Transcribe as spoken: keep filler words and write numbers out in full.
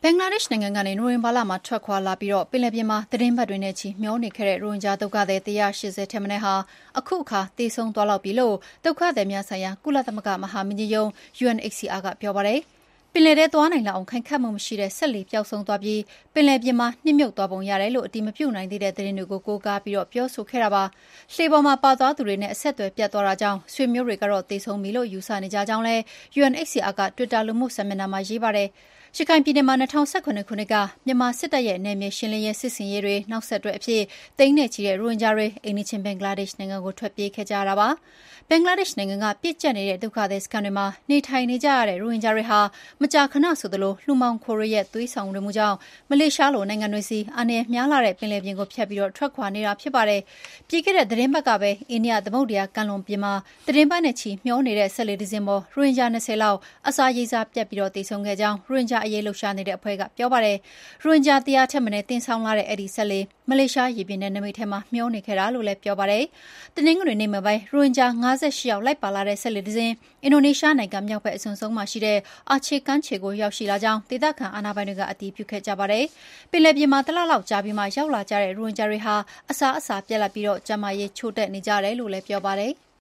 ဘင်္ဂလားဒေ့ရှ်နိုင်ငံကနေနိုဝင်ဘာလမှာထွက်ခွာလာပြီးပင်လယ်ပြင်မှာသီတင်းပတ်တွေနဲ့ချီမျောနေခဲ့တဲ့ရိုဟင်ဂျာဒုက္ခသည်တစ်ရာ၈၀ထက်မနည်းဟာအခုအခါသေဆုံးသွားလောက်ပြီလို့ဒုက္ခသည်များဆိုင်ရာကုလသမဂ္ဂမဟာမင်းကြီးရုံး U N H C R ကပြောပါတယ်။ပင်လယ်ထဲသွားနိုင်လောက်အောင်ခိုင်ခန့်မှုမရှိတဲ့စက်လှေပျောက်ဆုံးသွားပြီးပင်လယ်ပြင်မှာနှစ်မြုပ်သွားပုံရတယ်လို့အတည်မပြုနိုင်သေးတဲ့သတင်းတွေကိုကိုးကားပြီးပြောဆိုခဲ့တာပါ။လှေပေါ်မှာပါသွားသူတွေနဲ့အဆက်အသွယ်ပြတ်သွားတာကြောင့်ဆွေမျိုးတွေကတော့သေဆုံးပြီလို့ယူဆနေကြကြောင်းလည်း U N H C R ကတွစ်တာလူမှုစာမျက်နှာမှာရေးပါတယ်။ရခိုင်ပြည်နယ်မှာ၂၀၁၇ခုနှစ်ကမြန်မာစစ်တပ်ရဲ့နယ်မြေရှင်းလင်းရေးစစ်ဆင်ရေးတွေနောက်ဆက်တွဲအဖြစ်သိန်းနဲ့ချီတဲ့ရိုဟင်ဂျာတွေအိမ်နီးချင်းဘင်္ဂလားဒေ့ရှ်နိုင်ငံကိုထွက်ပြေးခဲ့ကြရတာပါ။ဘင်္ဂလားဒေ့ရှ်နိုင်ငံကပြစ်ကျပ်နေတဲ့ဒုက္ခသည်စခန်းတွေမှာနေထိုင်နေကြရတဲ့ရိုဟင်ဂျာတွေဟာမကြာခဏဆိုသလိုလူမှောင်ခိုတွေရဲ့သွေးဆောင်မှုကြောင့်မလေးရှားလိုနိုင်ငံတွေစီအန္တရာယ်များလာတဲ့ပင်လယ်ပြင်ကိုဖြတ်ပြီးထွက်ခွာနေတာဖြစ်ပါတယ်။ပြီးခဲ့တဲ့သတင်းပတ်ကပဲအိန္ဒိယသမုဒ္ဒရာကမ်းလွန်ပြင်မှာသတင်းပတ်နဲ့ချီမျောနေတဲ့ဆက်လေတစ်စင်းပေါ်ရိုဟင်ဂျာ၂၀လောက်အစာရေစာပြတ်ပြီးသေဆုံးခဲ့ကြောင်းရိုဟင်ဂျာအရေးလှုပ်ရှားနေတဲ့အဖွဲ့ကပြောပါတယ်။ရိုဟင်ဂျာတရားထက်မနည်းတင်ဆောင်လာတဲ့အဲ့ဒီဆက်လေမလေးရှားရေပြင်နယ်နိမိတ်ထဲမှာမျောနေခဲ့တာလို့လည်းပြောပါတယ်။တနင်္ဂနွေနေ့မှာပဲရိုဟင်ဂျာ၅၈ယောက်လိုက်ပါလာတဲ့ဆက်လေတစ်စင်းအင်ဒိုနီးရှားနိုင်ငံမြောက်ဘက်အစွန်ဆုံးမှာရှိတဲ့အာချေကမ်းခြေကိုရောက်ရှိလာကြောင်းဒေသခံအာဏာပိုင်တွေကအတည်ပြုခဲ့ကြပါတယ်။ပင်လယ်ပြင်မှာတလလောက်ကြာပြီးမှရောက်လာကြတဲ့ရိုဟင်ဂျာတွေဟာအစာအစာပြတ်လတ်ပြီးကျန်းမာရေးချို့တဲ့နေကြတယ်လို့လည်းပြောပါတယ်။